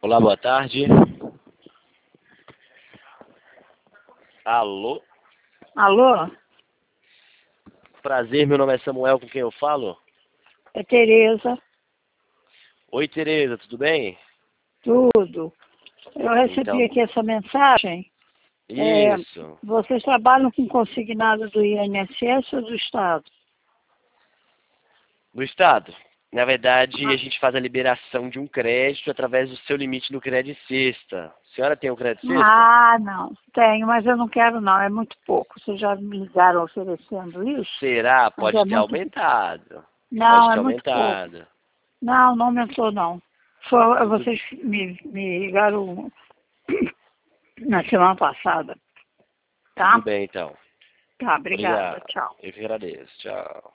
Olá, boa tarde. Alô? Alô? Prazer, meu nome é Samuel, com quem eu falo? É Tereza, Oi, Tereza, tudo bem? tudo. Eu recebi Então, aqui essa mensagem. isso. Vocês trabalham com consignado do INSS ou do Estado? No estado, na verdade, Ah, a gente faz a liberação de um crédito através do seu limite no Crédito Sexta. A senhora tem o Crédito Sexta? não. Tenho, mas eu não quero não. É muito pouco. Vocês já me ligaram oferecendo isso? Será? Mas Pode é ter muito... aumentado. Pode Não, é ter muito pouco. aumentado. Não, não aumentou não. Foi, Tudo, vocês me ligaram na semana passada, tudo tá? bem, então. Tá, obrigada. Obrigado. Tchau. Eu que agradeço. Tchau.